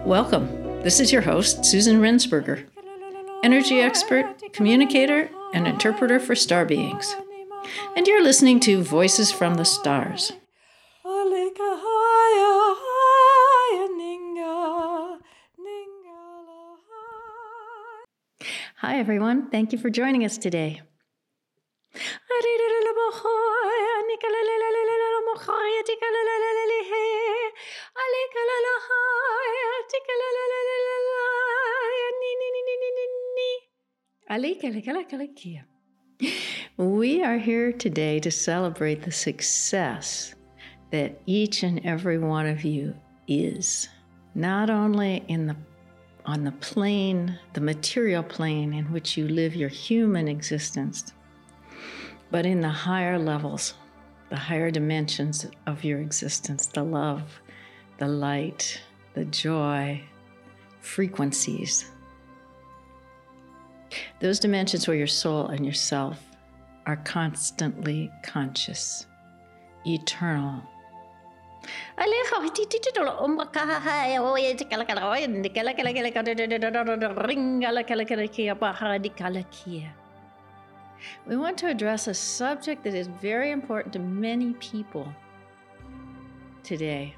Welcome. This is your host, Susan Rensberger, energy expert, communicator, and interpreter for star beings. And you're listening to Voices from the Stars. Hi, everyone. Thank you for joining us today. We are here today to celebrate the success that each and every one of you is, not only on the plane, the material plane in which you live your human existence, but in the higher levels, the higher dimensions of your existence, the love, the light, the joy, frequencies. Those dimensions where your soul and yourself are constantly conscious, eternal. We want to address a subject that is very important to many people today.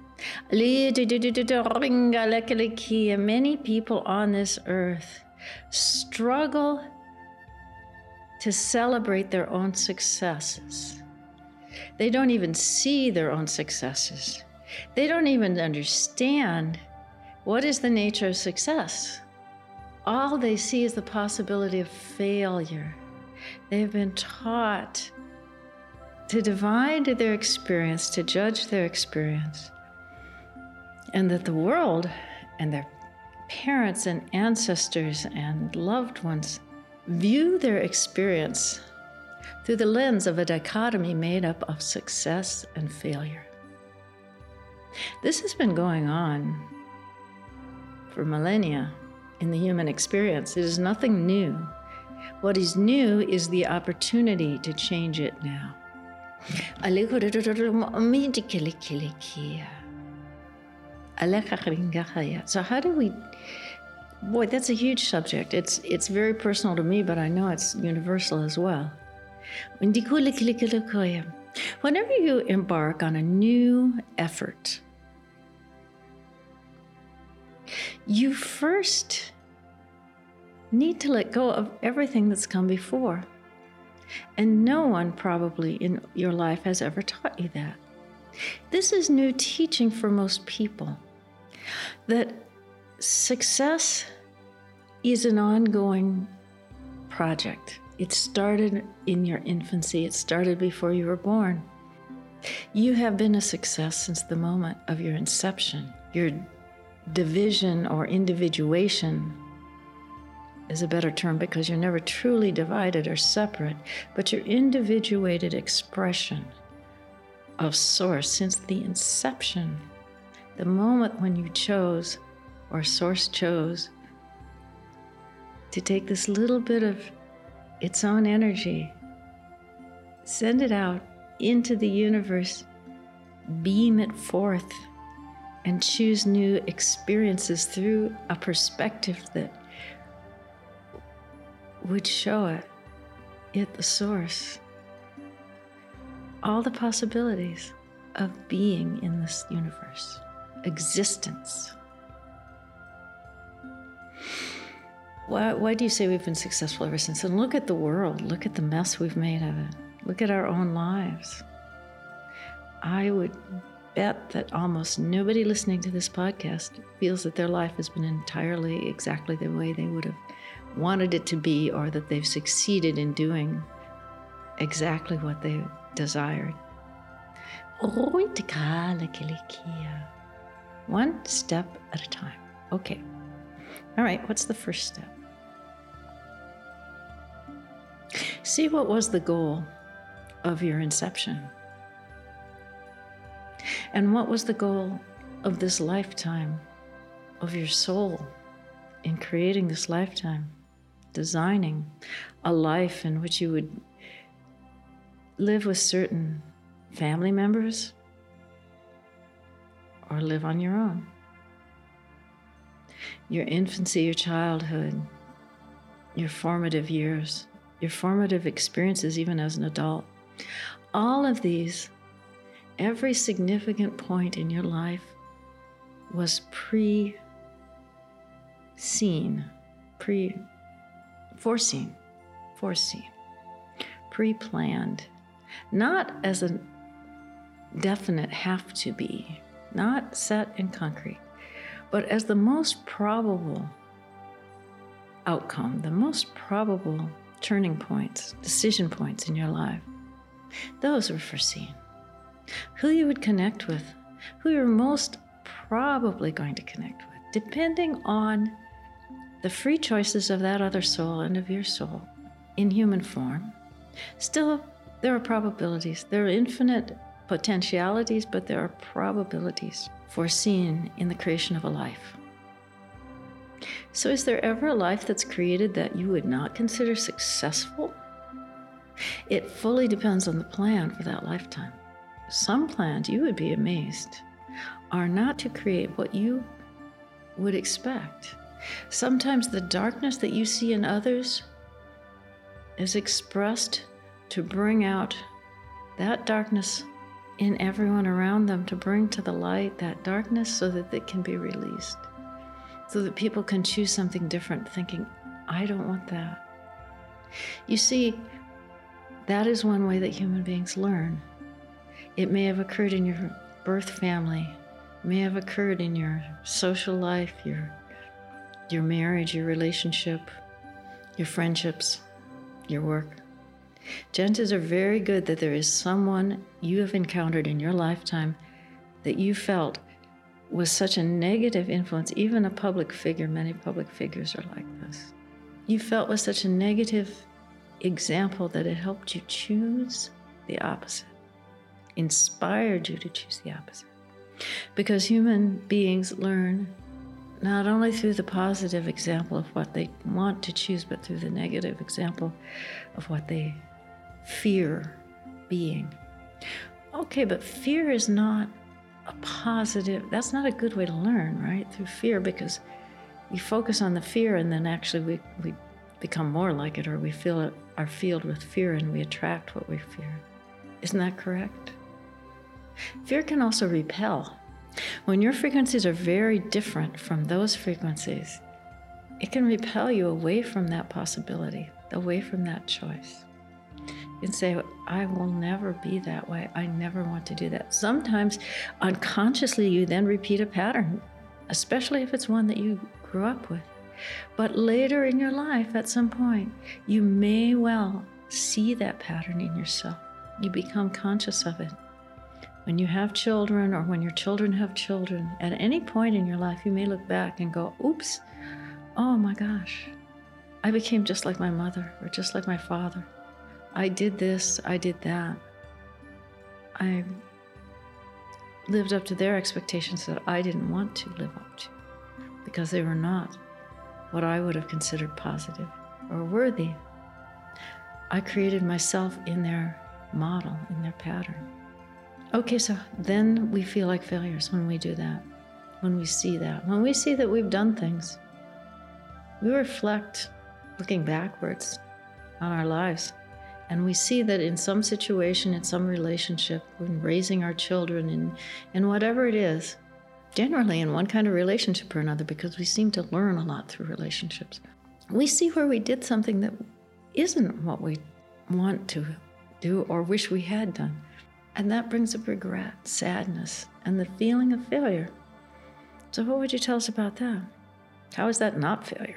Many people on this earth struggle to celebrate their own successes. They don't even see their own successes. They don't even understand what is the nature of success. All they see is the possibility of failure. They've been taught to divide their experience, to judge their experience, and that the world and their parents and ancestors and loved ones view their experience through the lens of a dichotomy made up of success and failure. This has been going on for millennia in the human experience. It is nothing new. What is new is the opportunity to change it now. So how do we... Boy, that's a huge subject. It's very personal to me, but I know it's universal as well. Whenever you embark on a new effort, you first need to let go of everything that's come before. And no one probably in your life has ever taught you that. This is new teaching for most people, that success is an ongoing project. It started in your infancy. It started before you were born. You have been a success since the moment of your inception. Your division or individuation is a better term because you're never truly divided or separate, but your individuated expression of Source since the inception, the moment when you chose, or Source chose, to take this little bit of its own energy, send it out into the universe, beam it forth, and choose new experiences through a perspective that would show it the Source, all the possibilities of being in this universe, existence. Why do you say we've been successful ever since? And look at the world. Look at the mess we've made of it. Look at our own lives. I would bet that almost nobody listening to this podcast feels that their life has been entirely exactly the way they would have wanted it to be, or that they've succeeded in doing exactly what they desired. One step at a time. Okay. All right, what's the first step? See what was the goal of your inception. And what was the goal of this lifetime, of your soul, in creating this lifetime, designing a life in which you would live with certain family members or live on your own. your infancy, your childhood, your formative years, your formative experiences even as an adult. All of these, every significant point in your life was foreseen, pre-planned, not as a definite have to be, not set in concrete, but as the most probable outcome, the most probable turning points, decision points in your life. Those were foreseen. Who you would connect with, who you're most probably going to connect with, depending on the free choices of that other soul and of your soul in human form. Still, there are probabilities. There are infinite potentialities, but there are probabilities foreseen in the creation of a life. So is there ever a life that's created that you would not consider successful? It fully depends on the plan for that lifetime. Some plans, you would be amazed, are not to create what you would expect. Sometimes the darkness that you see in others is expressed to bring out that darkness in everyone around them, to bring to the light that darkness so that it can be released, so that people can choose something different, thinking, I don't want that. You see, that is one way that human beings learn. It may have occurred in your birth family, may have occurred in your social life, your marriage, your relationship, your friendships, your work. Chances are very good that there is someone you have encountered in your lifetime that you felt was such a negative influence, even a public figure. Many public figures are like this. You felt was such a negative example that it helped you choose the opposite, inspired you to choose the opposite. Because human beings learn not only through the positive example of what they want to choose, but through the negative example of what they fear being. Okay, but fear is not a positive, that's not a good way to learn, right? Through fear, because we focus on the fear and then actually we become more like it, or we are filled with fear and we attract what we fear. Isn't that correct? Fear can also repel. When your frequencies are very different from those frequencies, it can repel you away from that possibility, away from that choice. You can say, I will never be that way. I never want to do that. Sometimes unconsciously you then repeat a pattern, especially if it's one that you grew up with. But later in your life, at some point, you may well see that pattern in yourself. You become conscious of it. When you have children, or when your children have children, at any point in your life, you may look back and go, oops, oh my gosh, I became just like my mother or just like my father. I did this, I did that. I lived up to their expectations that I didn't want to live up to because they were not what I would have considered positive or worthy. I created myself in their model, in their pattern. Okay, so then we feel like failures when we do that, when we see that. When we see that we've done things, we reflect, looking backwards on our lives, and we see that in some situation, in some relationship, when raising our children, in whatever it is, generally in one kind of relationship or another, because we seem to learn a lot through relationships, we see where we did something that isn't what we want to do or wish we had done. And that brings up regret, sadness, and the feeling of failure. So what would you tell us about that? How is that not failure?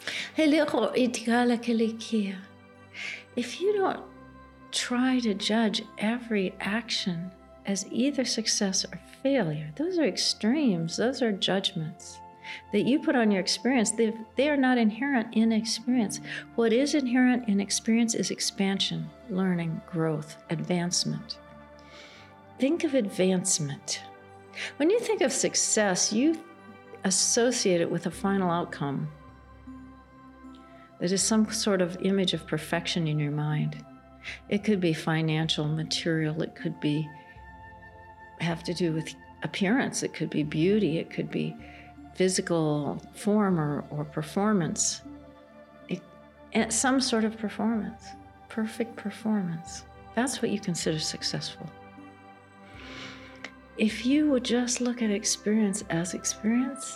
If you don't try to judge every action as either success or failure, those are extremes, those are judgments that you put on your experience. They are not inherent in experience. What is inherent in experience is expansion, learning, growth, advancement. Think of advancement. When you think of success, you associate it with a final outcome. That is some sort of image of perfection in your mind. It could be financial, material, it could have to do with appearance, it could be beauty, it could be physical form or performance, some sort of performance, perfect performance. That's what you consider successful. If you would just look at experience as experience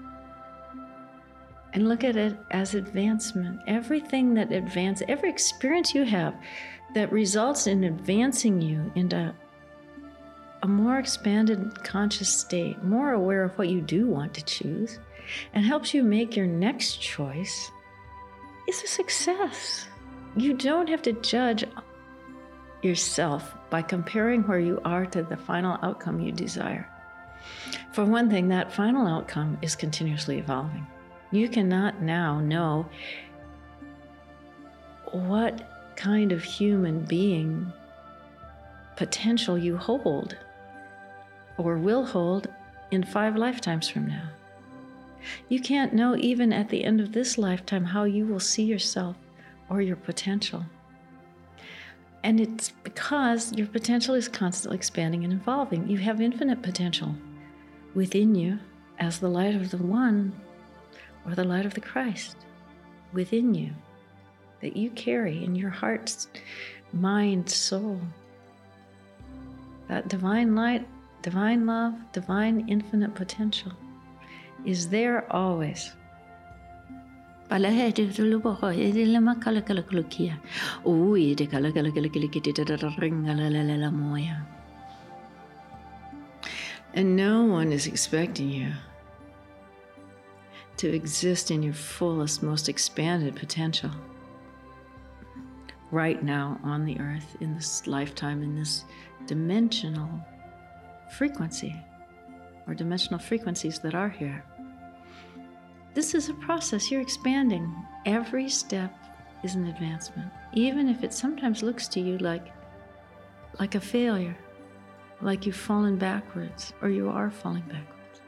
and look at it as advancement, everything that advances, every experience you have that results in advancing you into a more expanded conscious state, more aware of what you do want to choose, and helps you make your next choice, is a success. You don't have to judge yourself by comparing where you are to the final outcome you desire. For one thing, that final outcome is continuously evolving. You cannot now know what kind of human being potential you hold or will hold in 5 lifetimes from now. You can't know even at the end of this lifetime how you will see yourself or your potential. And it's because your potential is constantly expanding and evolving. You have infinite potential within you as the light of the One or the light of the Christ within you that you carry in your heart's mind, soul. That divine light, divine love, divine infinite potential is there always. And no one is expecting you to exist in your fullest, most expanded potential right now on the earth, in this lifetime, in this dimensional frequency or dimensional frequencies that are here. This is a process. You're expanding. Every step is an advancement, even if it sometimes looks to you like a failure, like you've fallen backwards or you are falling backwards.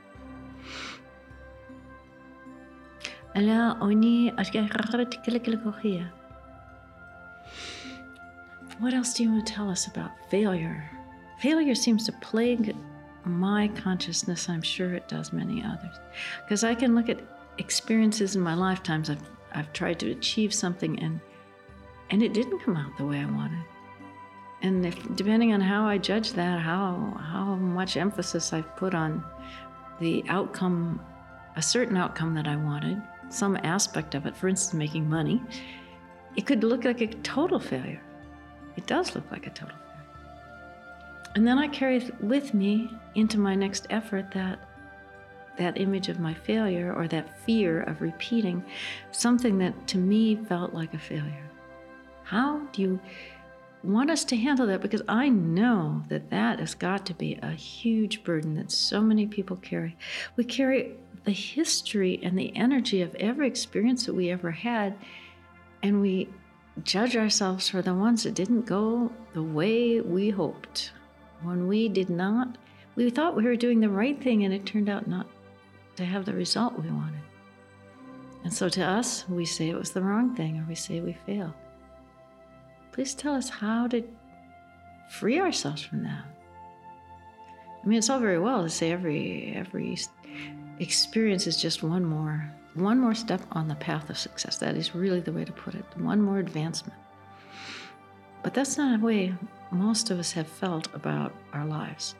What else do you want to tell us about failure? Failure seems to plague my consciousness. I'm sure it does many others. Because I can look at experiences in my lifetimes. I've tried to achieve something and it didn't come out the way I wanted. And depending on how I judge that, how much emphasis I've put on the outcome, a certain outcome that I wanted, some aspect of it, for instance, making money, it could look like a total failure. It does look like a total failure. And then I carry with me into my next effort that image of my failure or that fear of repeating something that to me felt like a failure. How do you want us to handle that? Because I know that has got to be a huge burden that so many people carry. We carry the history and the energy of every experience that we ever had, and we judge ourselves for the ones that didn't go the way we hoped. When we did not, we thought we were doing the right thing and it turned out not to have the result we wanted. And so to us, we say it was the wrong thing or we say we failed. Please tell us how to free ourselves from that. I mean, it's all very well to say every experience is just one more step on the path of success. That is really the way to put it. One more advancement. But that's not the way most of us have felt about our lives.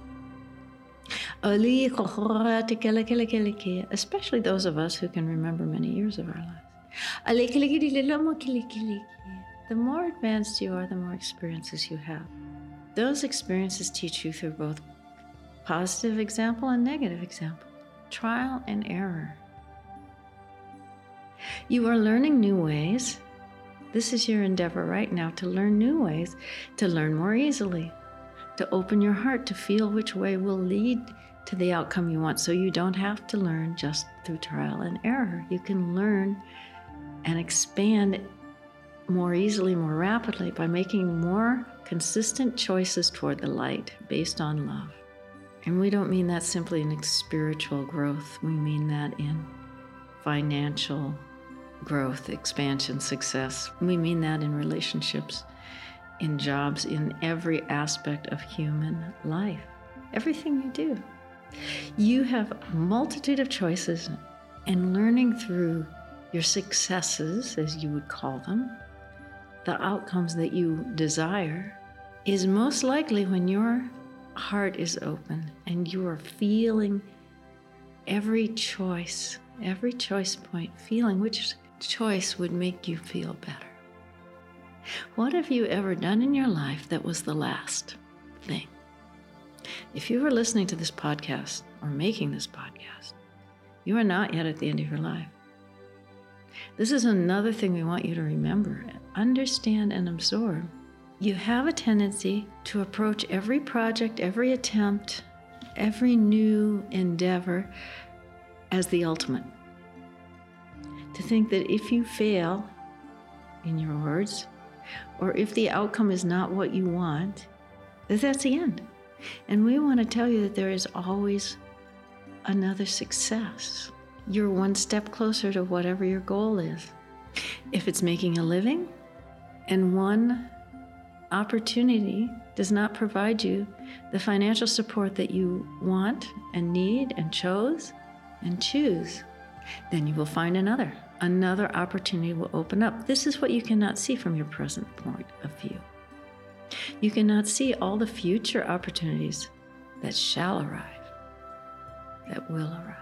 Especially those of us who can remember many years of our lives. The more advanced you are, the more experiences you have. Those experiences teach you through both positive example and negative example, trial and error. You are learning new ways. This is your endeavor right now, to learn new ways, to learn more easily, to open your heart to feel which way will lead to the outcome you want, so you don't have to learn just through trial and error. You can learn and expand more easily, more rapidly, by making more consistent choices toward the light based on love. And we don't mean that simply in spiritual growth. We mean that in financial growth, expansion, success. We mean that in relationships, in jobs, in every aspect of human life. Everything you do. You have a multitude of choices, and learning through your successes, as you would call them, the outcomes that you desire, is most likely when your heart is open and you are feeling every choice point, feeling which choice would make you feel better. What have you ever done in your life that was the last thing? If you are listening to this podcast or making this podcast, you are not yet at the end of your life. This is another thing we want you to remember, understand, and absorb. You have a tendency to approach every project, every attempt, every new endeavor as the ultimate. To think that if you fail, in your words, or if the outcome is not what you want, that's the end. And we want to tell you that there is always another success. You're one step closer to whatever your goal is. If it's making a living, and one opportunity does not provide you the financial support that you want and need and chose and choose, then you will find another opportunity will open up. This is what you cannot see from your present point of view. You cannot see all the future opportunities that shall arrive, that will arrive,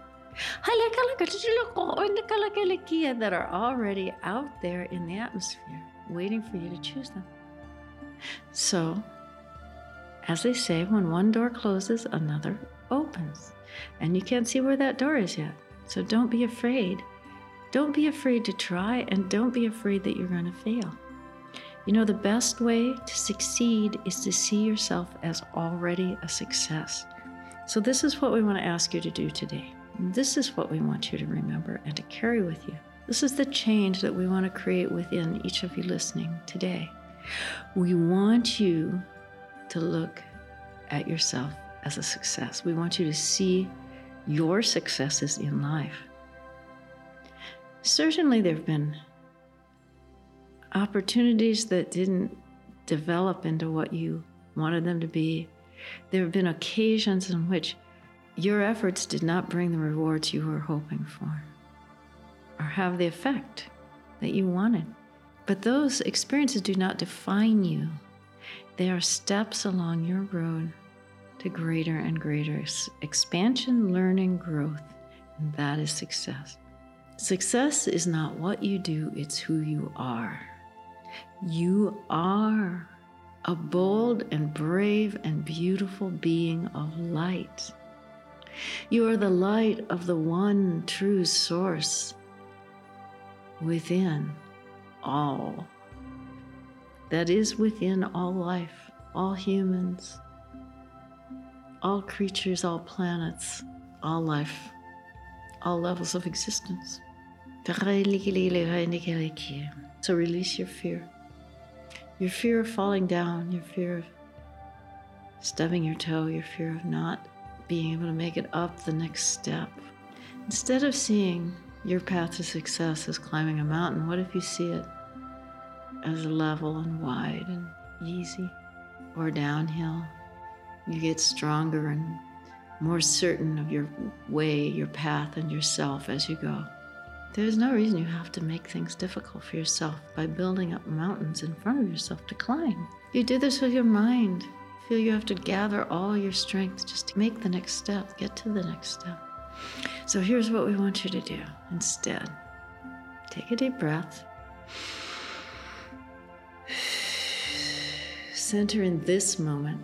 that are already out there in the atmosphere, waiting for you to choose them. So, as they say, when one door closes, another opens. And you can't see where that door is yet. So don't be afraid. Don't be afraid to try, and don't be afraid that you're going to fail. You know, the best way to succeed is to see yourself as already a success. So this is what we want to ask you to do today. This is what we want you to remember and to carry with you. This is the change that we want to create within each of you listening today. We want you to look at yourself as a success. We want you to see your successes in life. Certainly there have been opportunities that didn't develop into what you wanted them to be. There have been occasions in which your efforts did not bring the rewards you were hoping for or have the effect that you wanted. But those experiences do not define you. They are steps along your road to greater and greater expansion, learning, growth, and that is success. Success is not what you do, it's who you are. You are a bold and brave and beautiful being of light. You are the light of the one true source within all. That is within all life, all humans, all creatures, all planets, all life, all levels of existence. So release your fear of falling down, your fear of stubbing your toe, your fear of not being able to make it up the next step. Instead of seeing your path to success as climbing a mountain, what if you see it as level and wide and easy, or downhill? You get stronger and more certain of your way, your path, and yourself as you go. There's no reason you have to make things difficult for yourself by building up mountains in front of yourself to climb. You do this with your mind. Feel you have to gather all your strength just to make the next step, get to the next step. So here's what we want you to do instead. Take a deep breath. Center in this moment,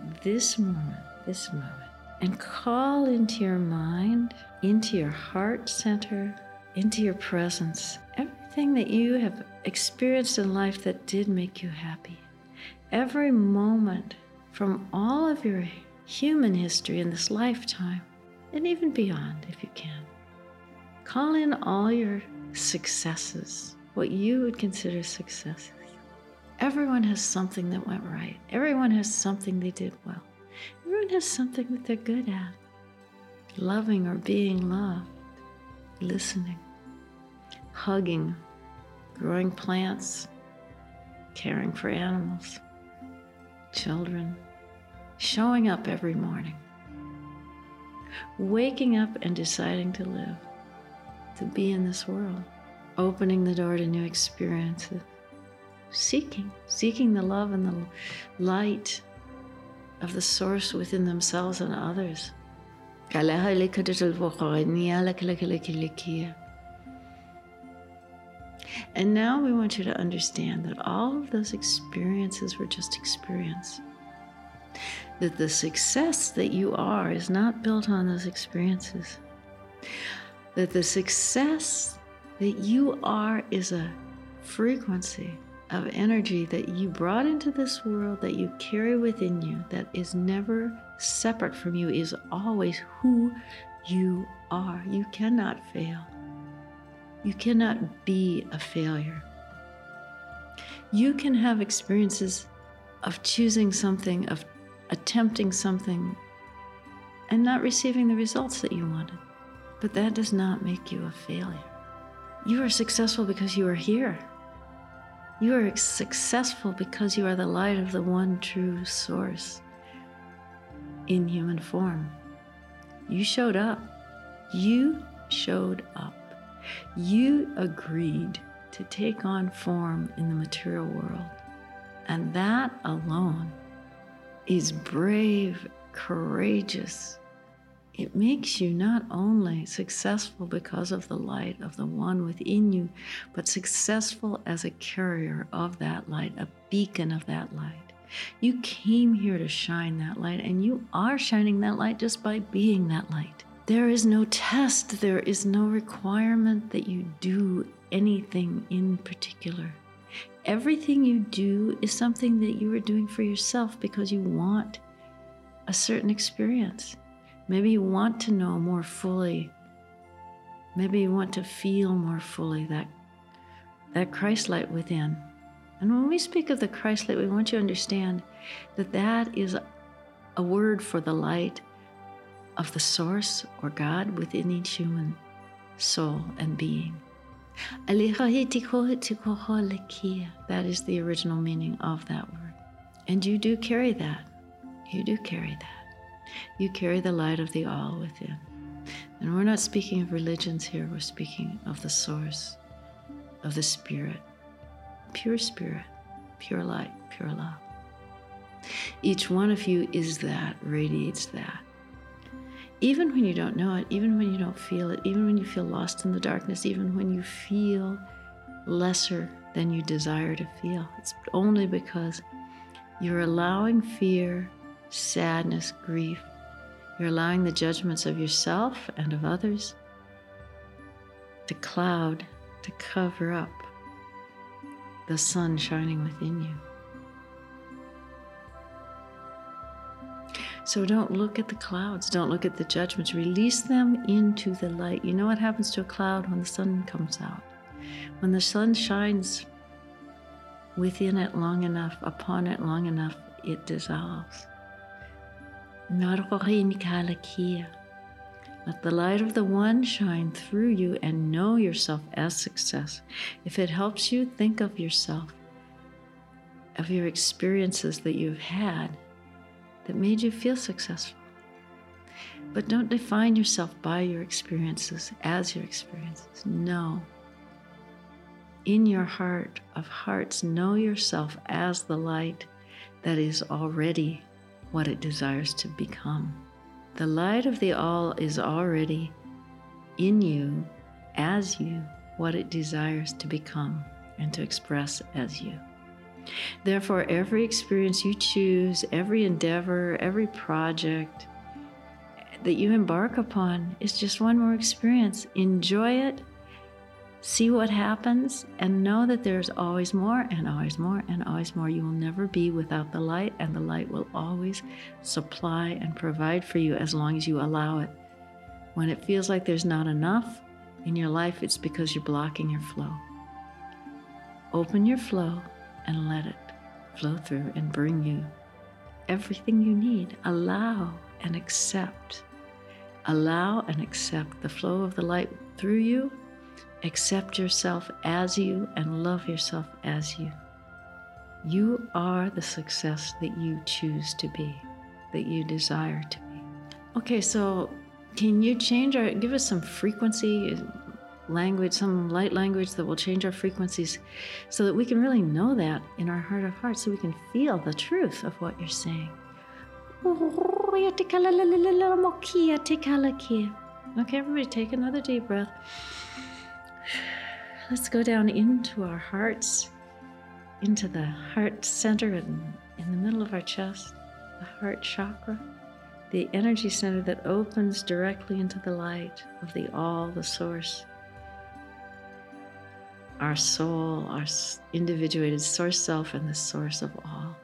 and call into your mind, into your heart center, into your presence, everything that you have experienced in life that did make you happy. Every moment from all of your human history in this lifetime, and even beyond if you can. Call in all your successes, what you would consider successes. Everyone has something that went right. Everyone has something they did well. Everyone has something that they're good at. Loving or being loved, listening, hugging, growing plants, caring for animals, children, showing up every morning. waking up and deciding to live, to be in this world, opening the door to new experiences, seeking the love and the light of the source within themselves and others. And now we want you to understand that all of those experiences were just experience. That the success that you are is not built on those experiences. That the success that you are is a frequency of energy that you brought into this world, that you carry within you, that is never separate from you, is always who you are. You cannot fail. You cannot be a failure. You can have experiences of choosing something, of attempting something, and not receiving the results that you wanted. But that does not make you a failure. You are successful because you are here. You are successful because you are the light of the one true source in human form. You showed up. You showed up. You agreed to take on form in the material world. And that alone is brave, courageous. It makes you not only successful because of the light of the one within you, but successful as a carrier of that light, a beacon of that light. You came here to shine that light, and you are shining that light just by being that light. There is no test, there is no requirement that you do anything in particular. Everything you do is something that you are doing for yourself because you want a certain experience. Maybe you want to know more fully. Maybe you want to feel more fully that Christ light within. And when we speak of the Christ light, we want you to understand that that is a word for the light of the source or God within each human soul and being. That is the original meaning of that word. And you do carry that. You do carry that. You carry the light of the all within. And we're not speaking of religions here, we're speaking of the source, of the spirit, pure light, pure love. Each one of you is that, radiates that. Even when you don't know it, even when you don't feel it, even when you feel lost in the darkness, even when you feel lesser than you desire to feel, it's only because you're allowing fear, sadness, grief. You're allowing the judgments of yourself and of others to cloud, to cover up the sun shining within you. So don't look at the clouds, don't look at the judgments, release them into the light. You know what happens to a cloud when the sun comes out? When the sun shines within it long enough, upon it long enough, it dissolves. Let the light of the one shine through you and know yourself as success. If it helps you think of yourself, of your experiences that you've had that made you feel successful. But don't define yourself by your experiences, as your experiences. No. In your heart of hearts, know yourself as the light that is already what it desires to become. The light of the all is already in you, as you, what it desires to become and to express as you. Therefore, every experience you choose, every endeavor, every project that you embark upon is just one more experience. Enjoy it, see what happens, and know that there's always more and always more and always more. You will never be without the light, and the light will always supply and provide for you as long as you allow it. When it feels like there's not enough in your life, it's because you're blocking your flow. Open your flow and let it flow through and bring you everything you need. Allow and accept. Allow and accept the flow of the light through you. Accept yourself as you and love yourself as you. You are the success that you choose to be, that you desire to be. Okay, so Can you give us some frequency language, some light language that will change our frequencies so that we can really know that in our heart of hearts, so we can feel the truth of what you're saying. Okay, everybody take another deep breath. Let's go down into our hearts, into the heart center and in the middle of our chest, the heart chakra, the energy center that opens directly into the light of the all, the source. Our soul, our individuated source self, and the source of all.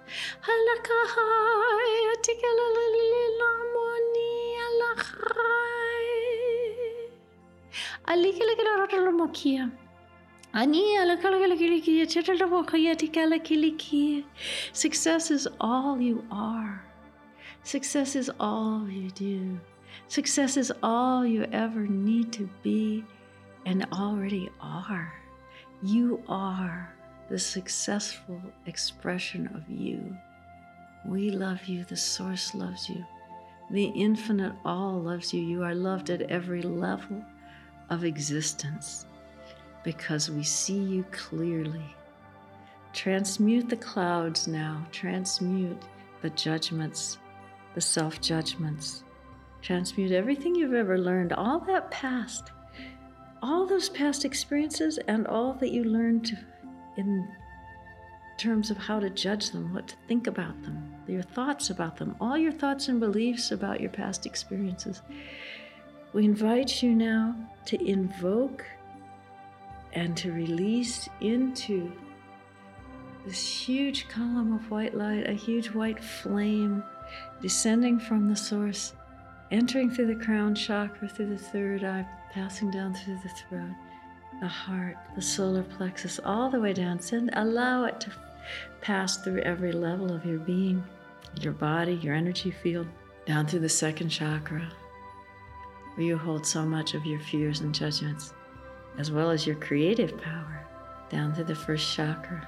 Success is all you are. Success is all you do. Success is all you ever need to be and already are. You are the successful expression of you. We love you. The source loves you. The infinite all loves you. You are loved at every level of existence because we see you clearly. Transmute the clouds now. Transmute the judgments, the self-judgments. Transmute everything you've ever learned, all that past, all those past experiences and all that you learned in terms of how to judge them, what to think about them, your thoughts about them, all your thoughts and beliefs about your past experiences. We invite you now to invoke and to release into this huge column of white light, a huge white flame descending from the source, entering through the crown chakra, through the third eye, passing down through the throat, the heart, the solar plexus, all the way down. Allow it to pass through every level of your being, your body, your energy field, down through the second chakra, where you hold so much of your fears and judgments, as well as your creative power, down through the first chakra,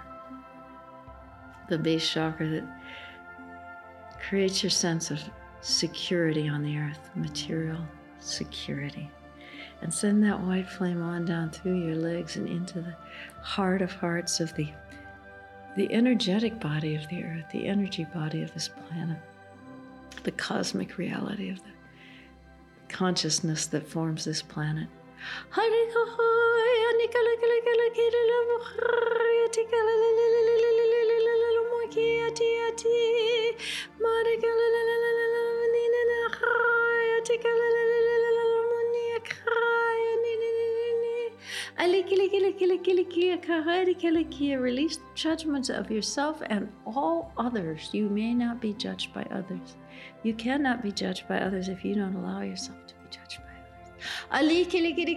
the base chakra that creates your sense of security on the earth, material security. And send that white flame on down through your legs and into the heart of hearts of the energetic body of the earth, the energy body of this planet, the cosmic reality of the consciousness that forms this planet. Release judgments of yourself and all others. You may not be judged by others. You cannot be judged by others if you don't allow yourself to be judged by others.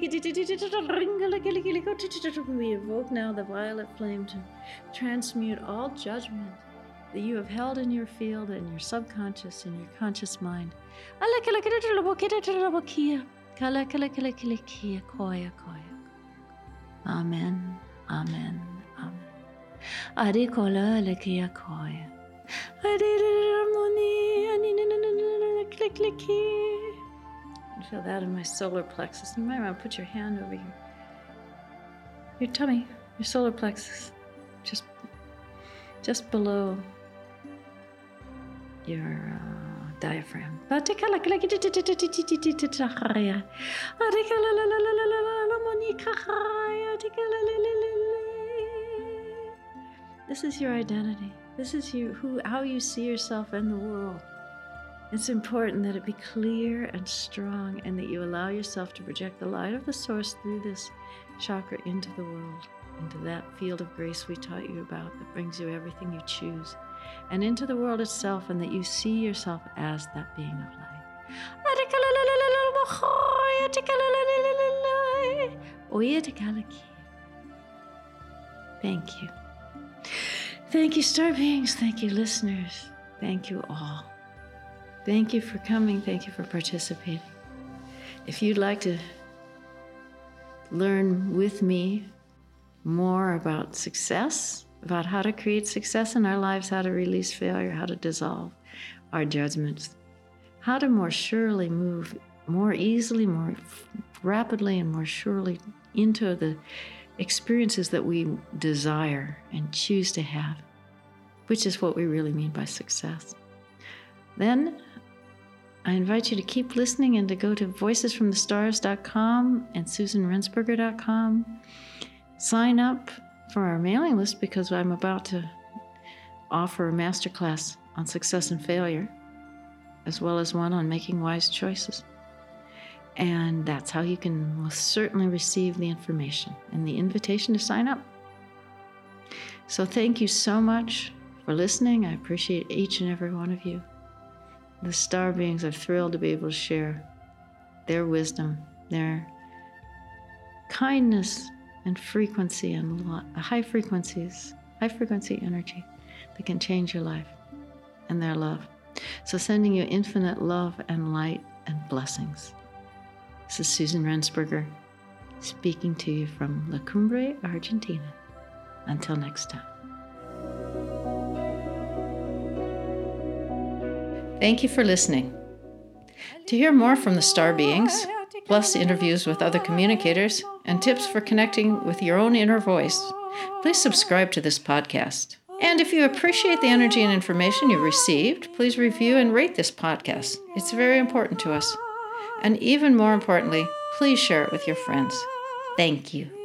We evoke now the violet flame to transmute all judgment that you have held in your field and your subconscious and your conscious mind. Amen, amen, amen. Arikola lekia koya. Feel that in my solar plexus. You might want to put your hand over your tummy, your solar plexus, just below your diaphragm. This is your identity. This is how you see yourself in the world. It's important that it be clear and strong and that you allow yourself to project the light of the source through this chakra into the world, into that field of grace we taught you about that brings you everything you choose, and into the world itself, and that you see yourself as that being of light. Thank you. Thank you, star beings. Thank you, listeners. Thank you all. Thank you for coming. Thank you for participating. If you'd like to learn with me more about success, about how to create success in our lives, how to release failure, how to dissolve our judgments, how to more surely move more easily, more rapidly, and more surely into the experiences that we desire and choose to have, which is what we really mean by success. Then I invite you to keep listening and to go to voicesfromthestars.com and susanrensberger.com. Sign up for our mailing list because I'm about to offer a masterclass on success and failure, as well as one on making wise choices. And that's how you can most certainly receive the information and the invitation to sign up. So thank you so much for listening. I appreciate each and every one of you. The star beings are thrilled to be able to share their wisdom, their kindness and frequency, and high frequency energy that can change your life, and their love. So sending you infinite love and light and blessings. This is Susan Rensberger speaking to you from La Cumbre, Argentina. Until next time. Thank you for listening. To hear more from the star beings, plus interviews with other communicators, and tips for connecting with your own inner voice, please subscribe to this podcast. And if you appreciate the energy and information you've received, please review and rate this podcast. It's very important to us. And even more importantly, please share it with your friends. Thank you.